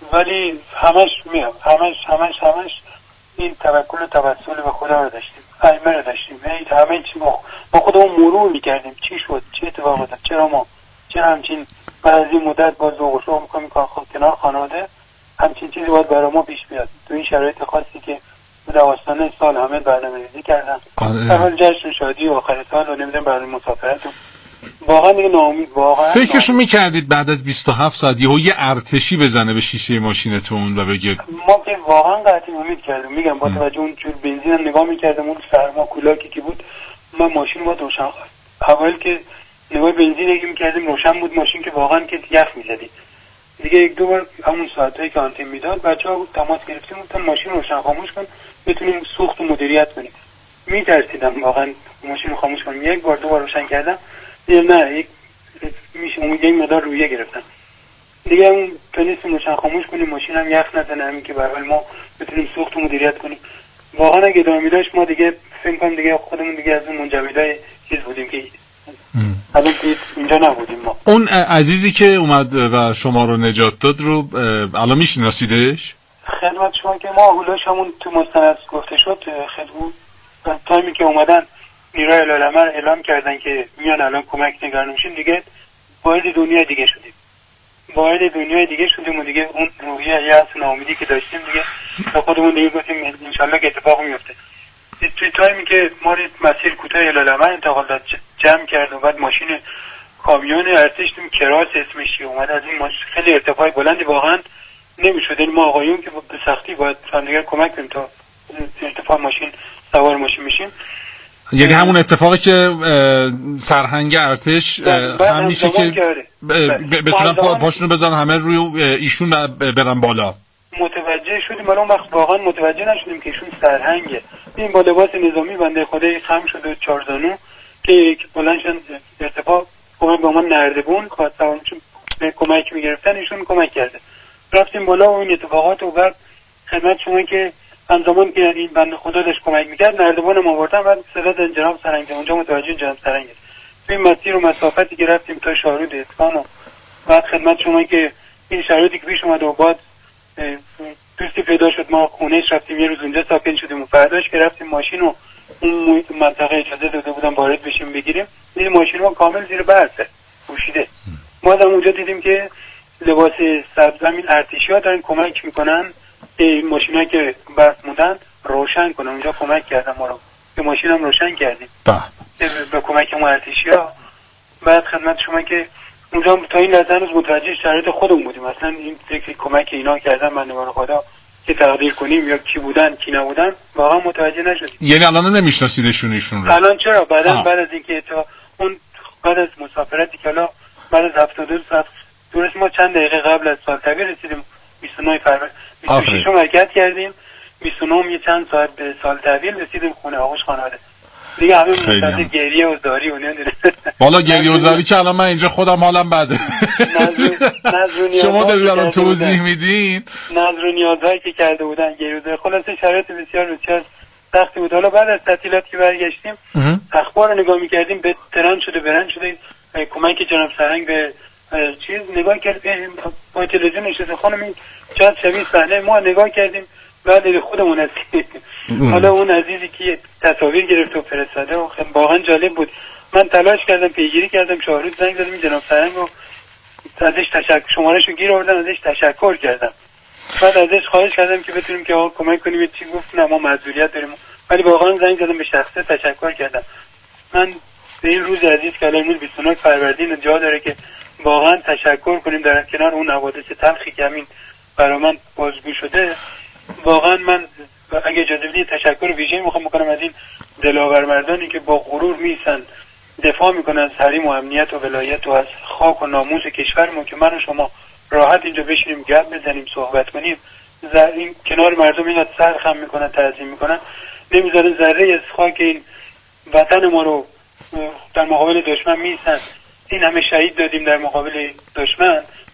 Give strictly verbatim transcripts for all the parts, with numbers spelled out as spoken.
ولی همش میام همش همش همش این توکل و توسل به خدا رو داشتیم، ائمه رو داشتیم، همه چی ما ما خودمون مرور میکردیم چی شد چه اتفاقی افتاد، چرا ما چرا همچین بعد از این مدت باز ذوق و شوق میکنیم که خب کنار خانواده همچین چیزی باید برای ما پیش بیاد تو این شرایط خاصی که دوستانه سال همه برنامه‌ریزی کردن اول جشن شادی و آخر سال و نمیدونم برنامه مسافرت واقعا دیگه ناامید واقعا فکرشو میکردید بعد از بیست و هفت ساعت یهو یه ارتشی بزنه به شیشه ماشینتون و بگه ما که واقعا قطعی امید کردیم میگم با توجه اون جور بنزین هم نگاه میکردم اون سرما کولاکی که بود ما ماشین ما روشن اول که نگاه بنزین اگه میکردیم روشن بود ماشین که واقعا که یخ میزدی دیگه یک دو بار همون ساعتایی که آنتن میداد بچه‌ها تماس گرفتیم گفتن ماشین روشن خاموش کن بتونیم سوخت و مدیریت کنیم میترسیدم واقعا ماشین رو خاموش کنم یک بار دو بار روشن کردم دیگه نه یک میشه اون یک مقدار رویه گرفتن دیگه اون تونستیم روشن خاموش کنیم ماشین هم یخ نزنه همین که به حال ما بتونیم سوخت و مدیریت کنیم واقعا اگه ادامه داشت ما دیگه فکر کنم دیگه خودمون دیگه از اون منجمدای چیز بودیم که الان که اینجا نبودیم ما. اون عزیزی که اومد و شما رو نجات داد رو الان میشناسیدش؟ خدمت شما که ما هولاش همون تو مستند گفته شد خدمت تایمی که اومدن نیروی العلمه اعلام کردن که میان الان کمک نگران میشین دیگه واحد دنیا دیگه شدیم واحد دنیای دیگه شدیم و دیگه اون روحیه یأس و ناامیدی که داشتیم دیگه به خودمون دیگه گفتیم انشالله که اتفاق میفته. توی تایمی که ما مسیر کوتاه العلمه انتقال داد جمع کرد و بعد ماشین کامیون ارتش تیم کراس اسمشی اومد از این ماشین خیلی ارتفاع بلندی واقعا نمیشد ما آقایون که به سختی باید همدیگر کمک کنیم تا ارتفاع ماشین سوار ماشین میشیم یعنی همون اتفاقی که سرهنگ ارتش هم میشه که بتونن پاشونو بزنن همه روی ایشون برن بالا متوجه شدیم ولی اون وقت واقعا متوجه نشدیم که ایشون سرهنگه این با لباس نظامی بنده خدای خم شده چارزانو که بلندشن ارتفاع کمک با ما نردبون خواستم چون کمک میگرفتن ایشون کمک کرده رفتیم بالا و این اتفاقات و بعد خدمت شما که همزمان که این بنده خدا داشت کمک میکرد نردبان ما آوردن بعد صدا دادن جناب سرهنگ اونجا متوجه جناب سرهنگ تو این مسیر و مسافتی که رفتیم تا شارود اسکان و بعد خدمت شما که این شرایطی که پیش اومد و بعد دوستی پیدا شد ما خونهش رفتیم یه روز اونجا ساکن شدیم و فرداش که رفتیم ماشین و اون منطقه اجازه داده بودن وارد بشیم بگیریم دیدیم ماشین ما کامل زیر برفه پوشیده ما هم اونجا دیدیم که لباس سبز همین ارتشی‌ها دارن کمک میکنن این ماشینایی که برف موندن روشن کنن اونجا کمک کردن ما رو که ماشین هم روشن کردیم به کمک ما ارتشی‌ها بعد خدمت شما که اونجا تا این لحظه هنوز متوجه شرایط خودمون بودیم اصلا این فکر کمک اینا کردن بندگان خدا که تقدیر کنیم یا کی بودن کی نبودن واقعا متوجه نشدیم. یعنی الان نمیشناسیدشون ایشون رو؟ الان چرا بعدا بعد از اینکه تا اون بعد از مسافرتی که حالا بعد از هفتاد و دو ساعت درست ما چند دقیقه قبل از سال طویل رسیدیم بیست و نه فروردین بیست و شش حرکت کردیم بیست و نه یه چند ساعت به سال طویل رسیدیم خونه آغوش خانواده دیگه همه منتظر گریه و زاری و نمیدونه والا گریه و زاری که الان من اینجا خودم حالم بده شما دارید الان توضیح میدین نظر و نیازهایی که کرده بودن گریه و زاری خلاصه شرایط بسیار بسیار سختی بود. حالا بعد از تعطیلات که برگشتیم اخبار رو نگاه میکردیم به ترند شده برند شده کمک جناب سرهنگ به چیز نگاه کردیم با تلویزیون نشسته خانم این چقدر شبیه صحنه ما نگاه کردیم بعد خودمون از حالا اون عزیزی که تصاویر گرفت و فرستاده و واقعا جالب بود من تلاش کردم پیگیری کردم شاهروز زنگ زدم این جناب سرهنگ و ازش تشکر شمارهشو گیر آوردم ازش تشکر کردم بعد ازش خواهش کردم که بتونیم که آقا کمک کنیم چی گفت نه ما معذوریت داریم ولی واقعا زنگ زدم به شخصه تشکر کردم. من به این روز عزیز که الان روز بیست و نه فروردین جا داره که واقعا تشکر کنیم در کنار اون حوادث تلخی که همین برای من بازگو شده واقعا من اگه اجازه بدید تشکر ویژه‌ای میخوام بکنم از این دلاور مردانی که با غرور میسن دفاع میکنن از حریم و امنیت و ولایت و از خاک و ناموس کشورمون که من و شما راحت اینجا بشینیم گپ بزنیم صحبت کنیم این کنار مردم اینقدر سر خم میکنن تعظیم میکنن نمیذارن ذره از خاک این وطن ما رو در مقابل دشمن میسن این همه شهید دادیم در مقابل دشمن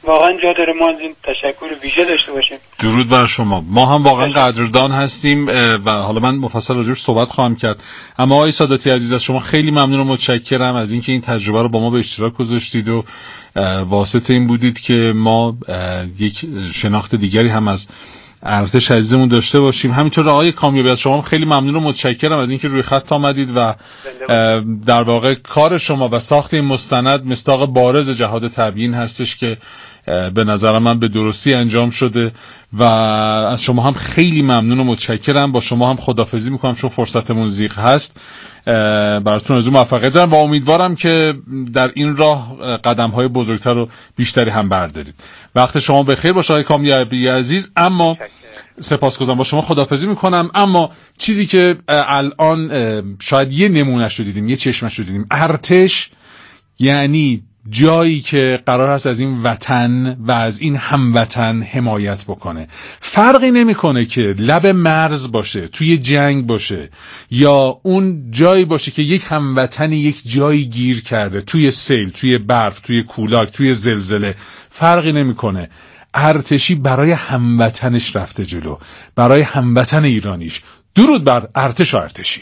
واقعا جا داره ما از این تشکر ویژه داشته باشیم. درود بر شما. ما هم واقعا قدردان هستیم و حالا من مفصل راجعش صحبت خواهم کرد، اما آقای ساداتی عزیز از شما خیلی ممنون و متشکرم از اینکه این تجربه رو با ما به اشتراک گذاشتید و واسطه این بودید که ما یک شناخت دیگری هم از ارتش عزیزمون داشته باشیم. همینطور آقای کامیابی از شما خیلی ممنون و متشکرم از اینکه روی خط آمدید و در واقع کار شما و ساخت این مستند مصداق بارز جهاد تبیین هستش که به نظر من به درستی انجام شده و از شما هم خیلی ممنون و متشکرم. با شما هم خداحافظی میکنم چون فرصتمون ضیق هست. براتون آرزوی موفقیت دارم و امیدوارم که در این راه قدم‌های بزرگتر و بیشتری هم بردارید. وقت شما بخیر باشه آقای کامیابی عزیز. اما سپاسگزارم، با شما خداحافظی میکنم. اما چیزی که الان شاید یه نمونهش رو دیدیم، یه چشمش رو دیدیم، ارتش یعنی جایی که قرار هست از این وطن و از این هموطن حمایت بکنه. فرقی نمیکنه که لب مرز باشه، توی جنگ باشه، یا اون جایی باشه که یک هموطنی یک جایی گیر کرده، توی سیل، توی برف، توی کولاک، توی زلزله، فرقی نمیکنه. ارتشی برای هموطنش رفته جلو، برای هموطن ایرانیش. درود بر ارتش و ارتشی.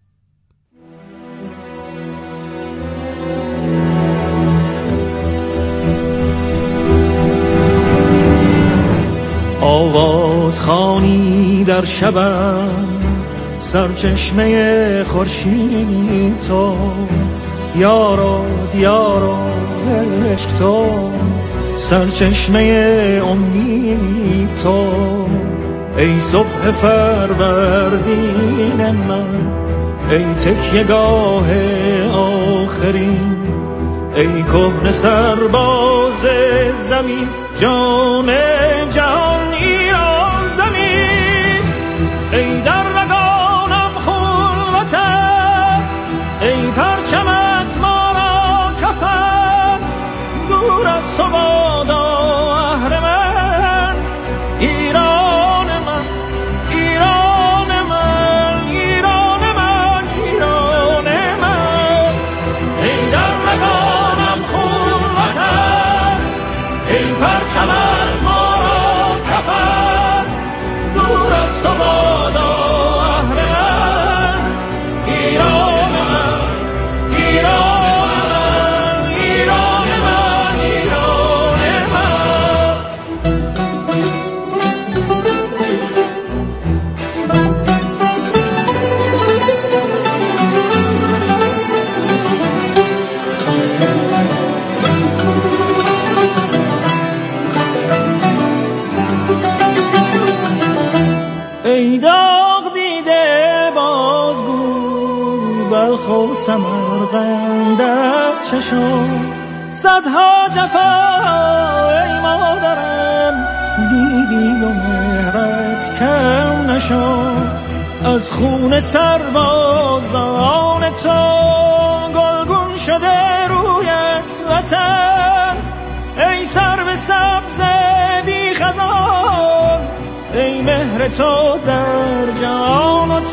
آواز خوانی در شبم، سرچشمه خورشید تو، یارو دیارو عشق تو، سرچشمه امید تو، ای صبح فروردین من، ای تکیه‌گاه آخرین، ای کهنه سرباز زمین، جان جهان ایران زمین، ای در رگانم خون وطن، ای پرچمت ما را کفن، دور از تو بادا اهرمن، ایران من، ایران من، ایران من، ایران من، ای در رگانم خون وطن، ای پرچمت ما را کفن، دور از تو بادا اهرمن، ایران من، ایران من، ایران من، ایران من. ای داغ دیده بازگو، بلخ و سمرقندت چشم، صدها جفا ای مادرم، دیدی و مهرت کم نشد، از خون سربازان تو گلگون شده رویت وطن، ای سرو سبز بی خزان، ای مهر تو در جان و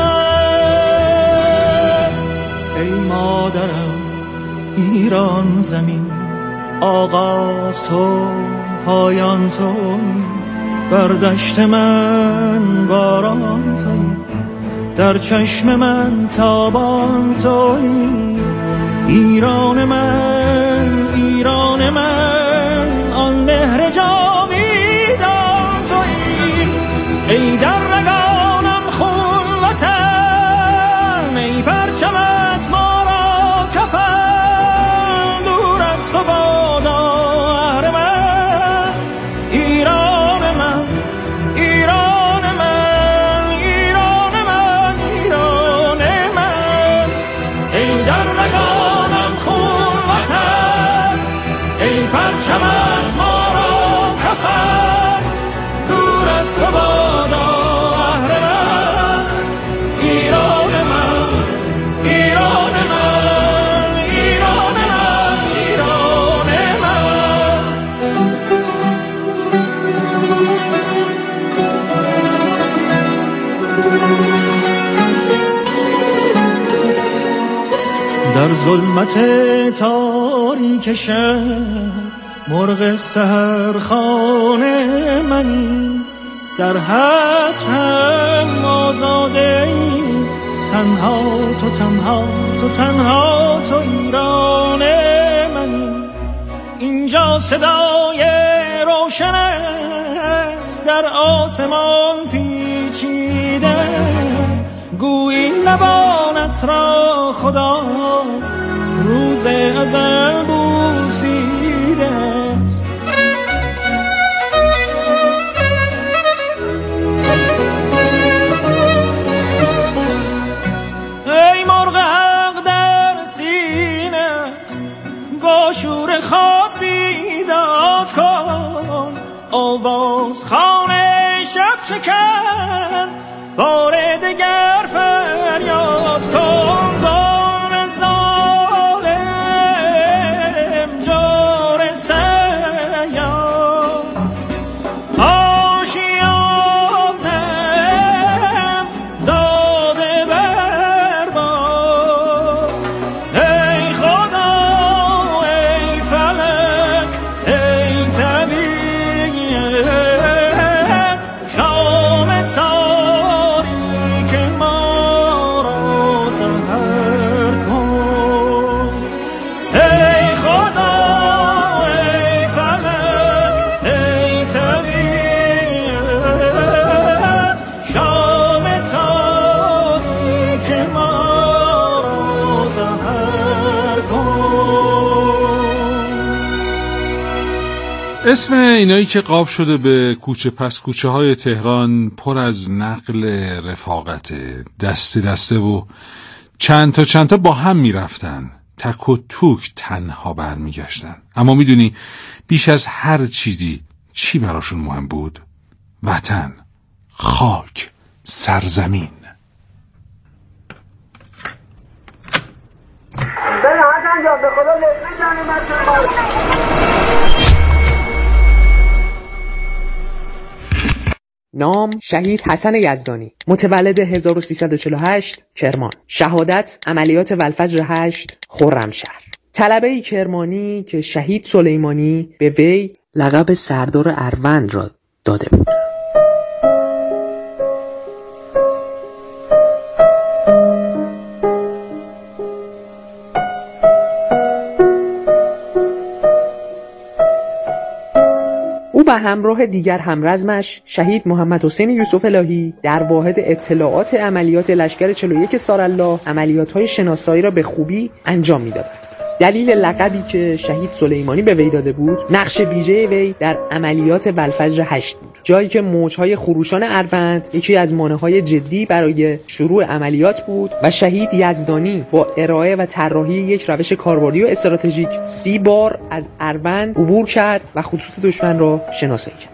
تن، ای مادرم ایران زمین، آغاز تو پایان تو، بر دشت من باران تویی، در چشم من تابان تویی، ایران من، ایران من، آن مهر جاویدان تویی، ای در رگانم خون وطن، ای پرچمت ما را کفن، دور از تو بادا اهرمن، ایران من، ایران من، ایران من، ایران من، ای در رگانم خون وطن، ای پرچمت ما را کفن، دور از تو بادا اهرمن، ایران من، ایران من، ایران من، ایران من. در ظلمت تاریک شب، مرغ سحرخانه منی، در حسرم آزاده ای، تنها تو تنها تو تنها تو ایران منی. اینجا صدای روشنت در آسمان پیچیده است، گویی لبانت را خدا روز ازل بوسیده است. ای مرغ حق در سینت با شور خواب بیداد کن، آواز خانه شب شکن، بار دگر فریاد کن. ظالم ظالم جور سیاد، آشیانم داده برباد. ای خدا ای فلک ای طبیعت، شام تاریک ما را سحر کن. ای خدا ای فلک ای طبیعت، شام تاریک ما را سحر کن. اسم اینایی که قاب شده به کوچه پس کوچه های تهران پر از نقل رفاقت، دسته دسته و چند تا چند تا با هم می رفتن، تک و توک تنها برمی گشتن. اما می دونی بیش از هر چیزی چی براشون مهم بود؟ وطن، خاک، سرزمین. نام شهید حسن یزدانی، متولد هزار و سیصد و چهل و هشت کرمان. شهادت عملیات والفجر هشت خرمشهر. طلبه کرمانی که شهید سلیمانی به وی لقب سردار اروند را داده بود. او به همراه دیگر همرزمش شهید محمد حسین یوسف الهی در واحد اطلاعات عملیات لشکر چهل و یک سارالله عملیات‌های شناسایی را به خوبی انجام می‌دادند. دلیل لقبی که شهید سلیمانی به وی داده بود، نقش ویژه وی در عملیات والفجر هشت بود، جایی که موج‌های خروشان اروند یکی از مانع‌های جدی برای شروع عملیات بود و شهید یزدانی با ارائه و طراحی یک روش کاربردی و استراتژیک سی بار از اروند عبور کرد و خطوط دشمن را شناسایی کرد.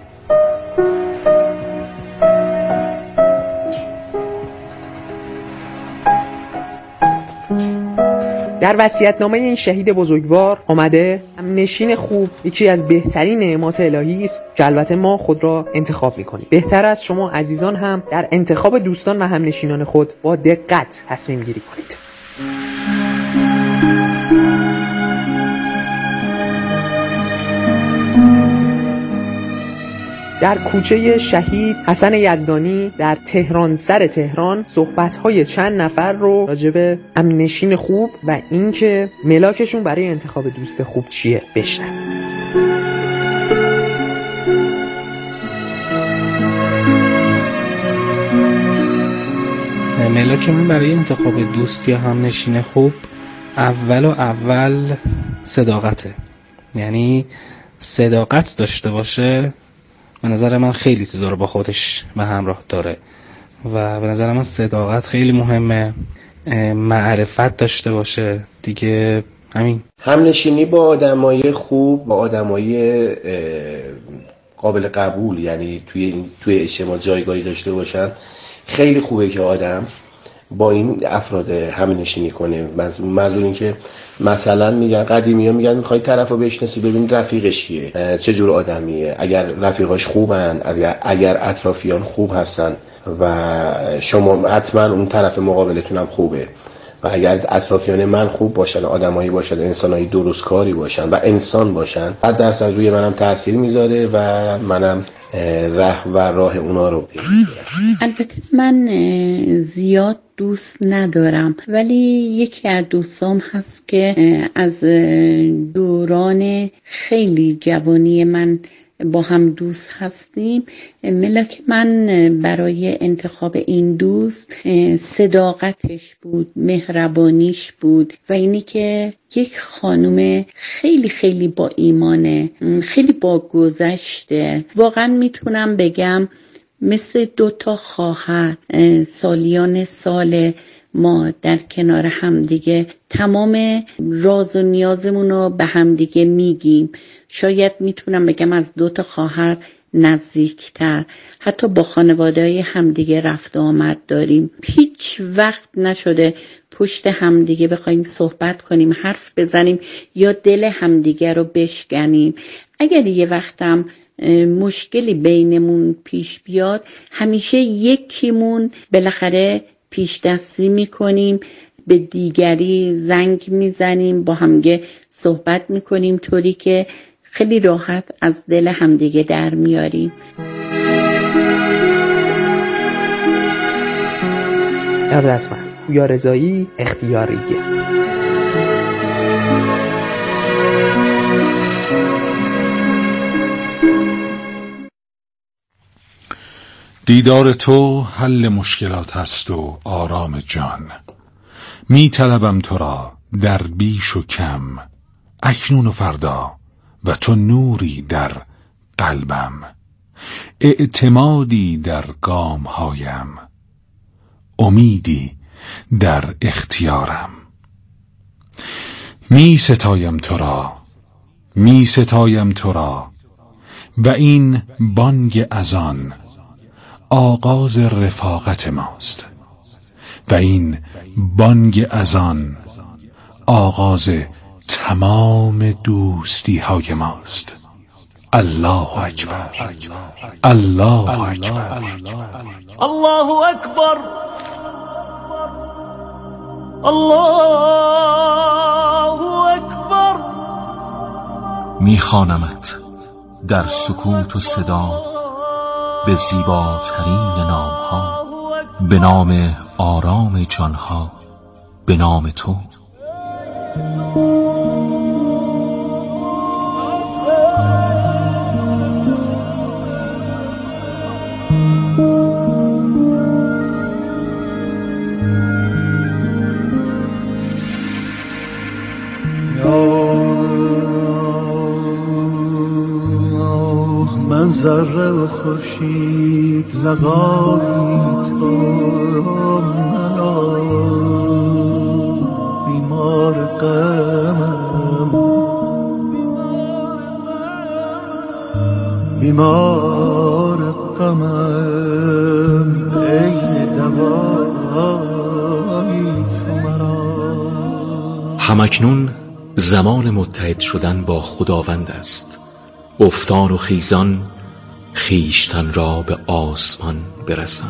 در وصیت‌نامه این شهید بزرگوار آمده همنشین خوب یکی از بهترین نعمات الهی است که البته ما خود را انتخاب می‌کنیم. بهتر است شما عزیزان هم در انتخاب دوستان و همنشینان خود با دقت تصمیم گیری کنید. در کوچه شهید حسن یزدانی در تهران سر تهران صحبت‌های چند نفر رو راجع به همنشین خوب و اینکه ملاکشون برای انتخاب دوست خوب چیه بشنویم. ملاک من برای انتخاب دوست یا همنشین خوب اول و اول صداقته. یعنی صداقت داشته باشه، به نظر من خیلی چیزا رو با خودش به همراه داره و به نظر من صداقت خیلی مهمه. معرفت داشته باشه دیگه، همین. همنشینی با آدمای خوب، با آدمای قابل قبول، یعنی توی توی اجتماع جایگاهی داشته باشن، خیلی خوبه که آدم با این افراد همنشینی کنه. منظور این که مثلا میگن قدیمی ها میگن میخوای طرفو بشناسی ببین رفیقش کیه، چه جور آدمیه، اگر رفیقاش خوبن، اگر, اگر اطرافیان خوب هستن و شما حتما اون طرف مقابلتون هم خوبه و اگر اطرافیان من خوب باشن، آدمایی باشن، انسانایی درستکاری باشن و انسان باشن، صد درصد روی منم تاثیر میذاره و منم ره و راه اونا رو پیش میرم. البته من زیاد دوست ندارم، ولی یکی از دوستام هست که از دوران خیلی جوانی من با هم دوست هستیم. ملاک من برای انتخاب این دوست صداقتش بود، مهربانیش بود و اینی که یک خانم خیلی خیلی با ایمانه، خیلی با گذشته. واقعا میتونم بگم مثل دو تا خواهر سالیان سال ما در کنار همدیگه تمام راز و نیازمون رو به همدیگه میگیم. شاید میتونم بگم از دو تا خواهر نزدیکتر، حتی با خانواده‌های همدیگه رفت و آمد داریم. هیچ وقت نشده پشت همدیگه بخوایم صحبت کنیم، حرف بزنیم یا دل همدیگه رو بشکنیم. اگر یه وقتم مشکلی بینمون پیش بیاد، همیشه یکیمون بالاخره پیش دستی میکنیم، به دیگری زنگ میزنیم، با همگه صحبت میکنیم، طوری که خیلی راحت از دل همدیگه در میاریم. ارادتمند پویا رضایی، اختیاریه. دیدار تو حل مشکلات است و آرام جان. می طلبم تو را در بیش و کم، اکنون و فردا و تو نوری در قلبم، اعتمادی در گام هایم، امیدی در اختیارم. می ستایم تو را، می ستایم تو را و این بانگ اذان آغاز رفاقت ماست و این بانگ اذان آغاز تمام دوستی های ماست. الله اکبر، الله اکبر، الله اکبر، الله اکبر. میخوانمت در سکوت و صدا به زیباترین نامها، به نام آرام جانها، به نام تو. من ذره و خورشید لقایی تو مرا، بیمار غمم، بیمار غمم، ای دوایی تو مرا. همکنون زمان متحد شدن با خداوند است. افتان و خیزان خیشتن را به آسمان برسان.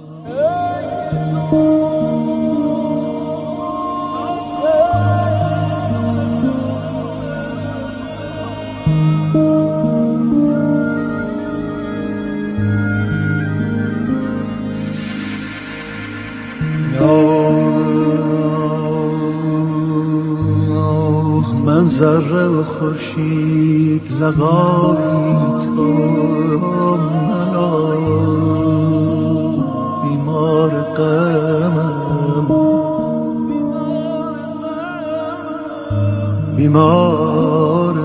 من ذره و خورشید لقایی تو مرا، بیمار غمم، بیمار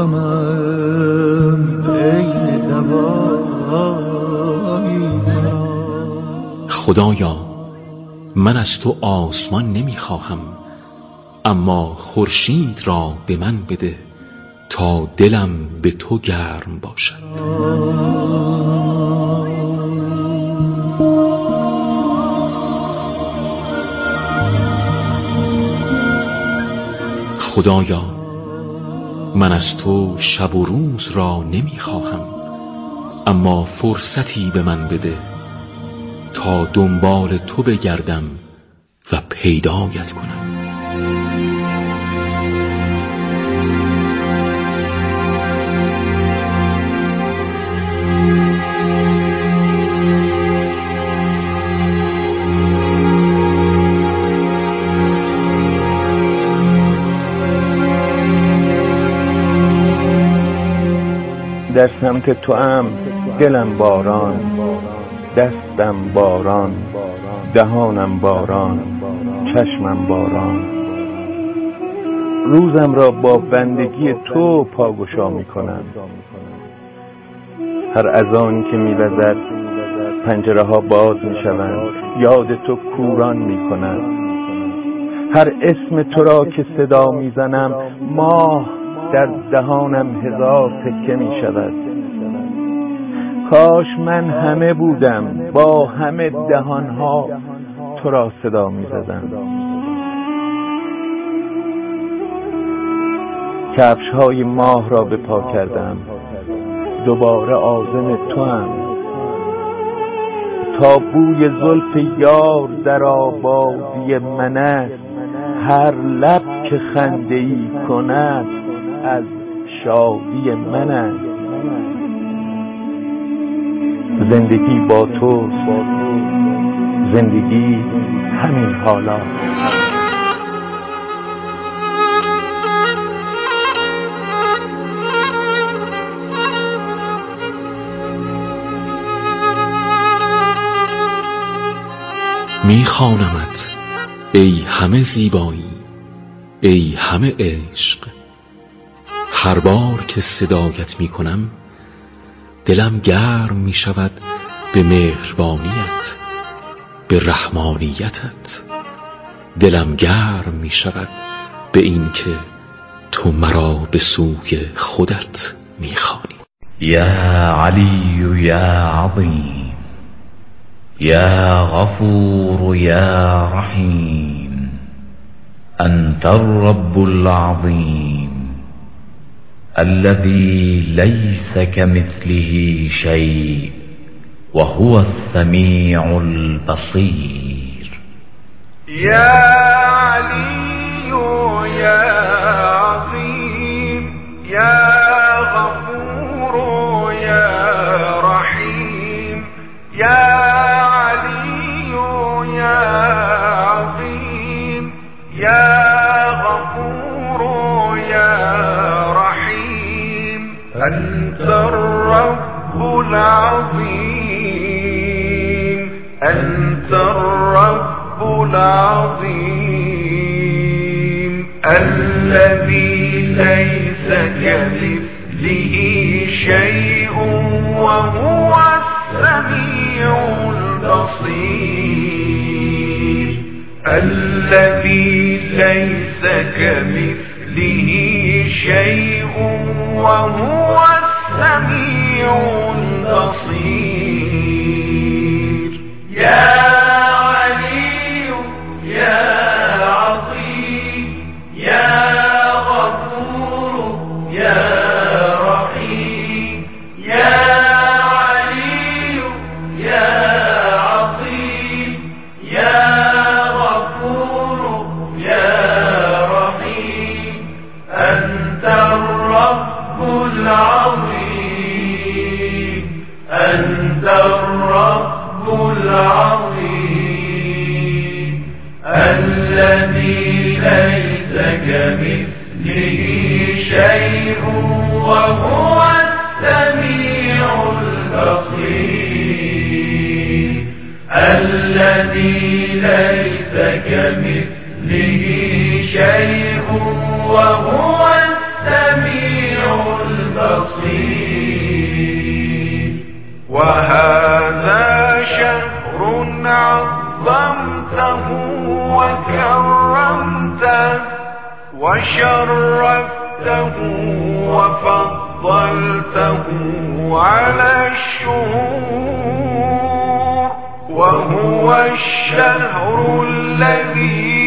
غمم، ای دوایی تو. خدایا من از تو آسمان نمیخواهم، اما خورشید را به من بده تا دلم به تو گرم باشد. خدایا من از تو شب و روز را نمیخواهم، اما فرصتی به من بده تا دنبال تو بگردم و پیدایت کنم. سمت تو ام دلم باران، دستم باران، دهانم باران، چشمم باران. روزم را با بندگی تو پاگشا می کنم. هر اذانی که می وزد پنجره ها باز می شوند، یاد تو کوران می کند. هر اسم تو را که صدا می زنم ماه در دهانم هزار تکه می شود. کاش من همه بودم با همه دهانها تو را صدا می زدم. کفش های ماه را به پا کردم، دوباره عازم تو هم. تا بوی زلف یار در آبادی من است، هر لب که خنده ای کند از شادی من است. زندگی با توست، زندگی همین حالا. میخوانمت ای همه زیبایی، ای همه عشق. هر بار که صدایت میکنم دلم گرم میشود به مهربانیت، به رحمانیتت. دلم گرم میشود به این که تو مرا به سوی خودت میخوانی. یا علی یا عظیم، يا غفور يا رحيم، أنت الرب العظيم الذي ليس كمثله شيء وهو السميع البصير. يا علي يا عظيم يا غفور يا رحيم، يا أنت الرب العظيم، أنت الرب العظيم الذي ليس كمثله شيء وهو السميع البصير. الذي ليس كمثله شيء وهو السميع البصير. يا علي يا عظيم يا غفور يا رحيم، يا علي يا عظيم يا غفور يا رحيم، أنت الرب العظيم، أنت الرب العظيم الذي ليس كمثله شيء وهو السميع البصير. الذي ليس كمثله شيء وهو السميع البصير. وهذا شهر عظمته وكرمته وشرفته وفضلته على الشهور، وهو الشهر الذي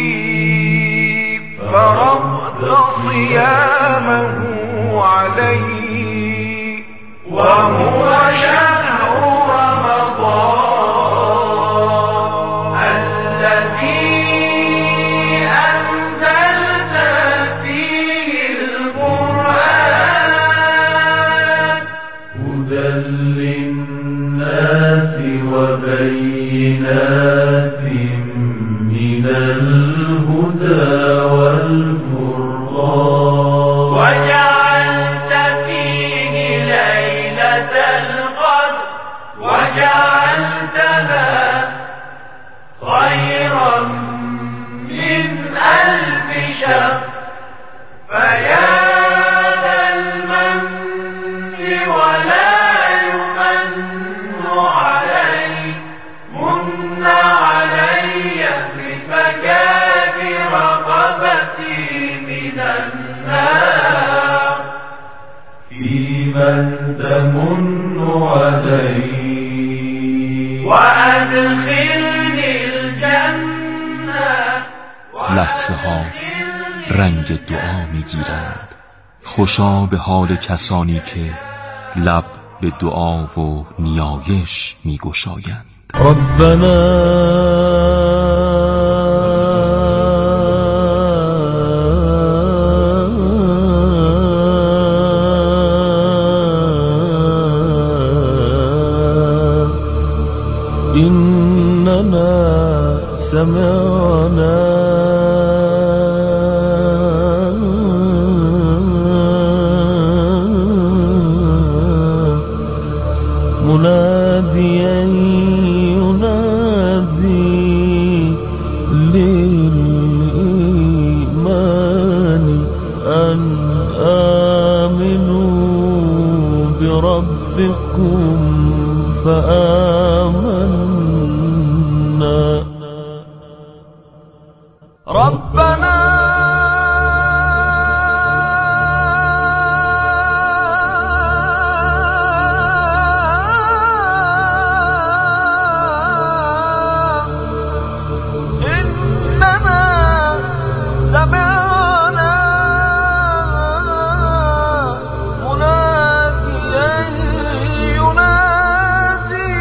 فرضت صيامه عليه، وهو شهر رمضان الذي أنزلت فيه القرآن هدى للناس وبينات من الهدى والفرقان، وجعلت فيه ليلة تمن علي وأدخلني الجنة. لحظه ها رنگ دعا میگیرند، خوشا به حال کسانی که لب به دعا و نیایش میگشایند. ربنا إننا سمعنا مناديا ينادي للإيمان أن آمنوا بربكم فآمنا. ربنا إننا سمعنا مناديا ينادي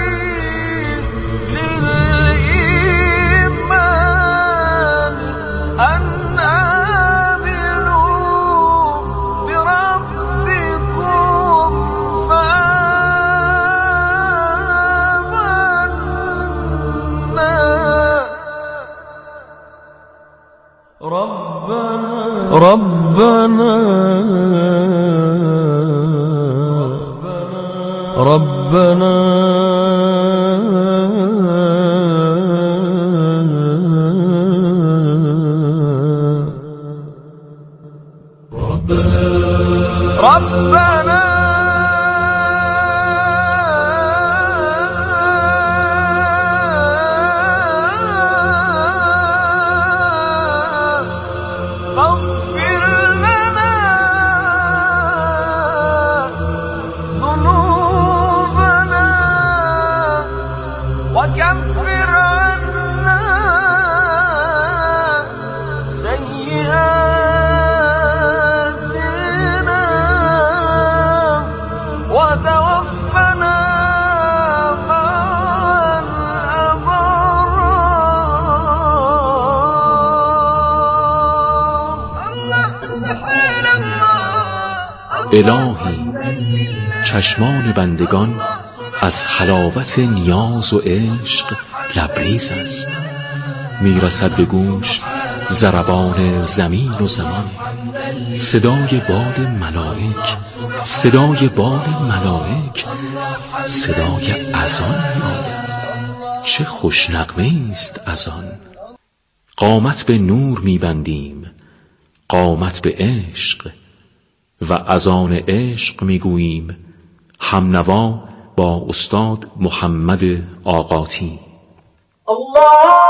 للإيمان أن آمنوا بربكم فآمنا. ربنا ربنا ربنا ربنا فاغفر لنا ذنوبنا وكفر عنا سيئاتنا وتوفنا مع الأبرار. الهی چشمان بندگان از حلاوت نیاز و عشق لبریز است، میرسد به گوش ضربان زمین و زمان، صدای بال ملائک، صدای بال ملائک، صدای اذان میآید. چه خوش نغمه است اذان. قامت به نور میبندیم، قامت به عشق، و اذان عشق میگوییم همنوا با استاد محمد آقاتی. الله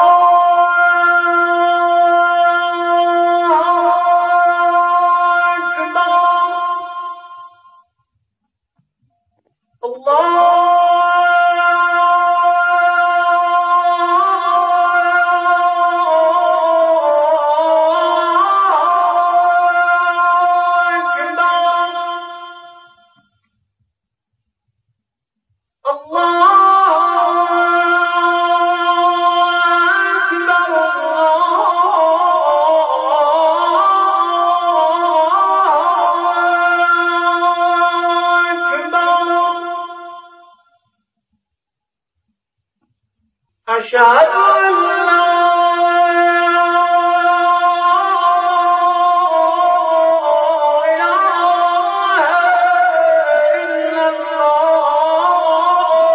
أشهد أن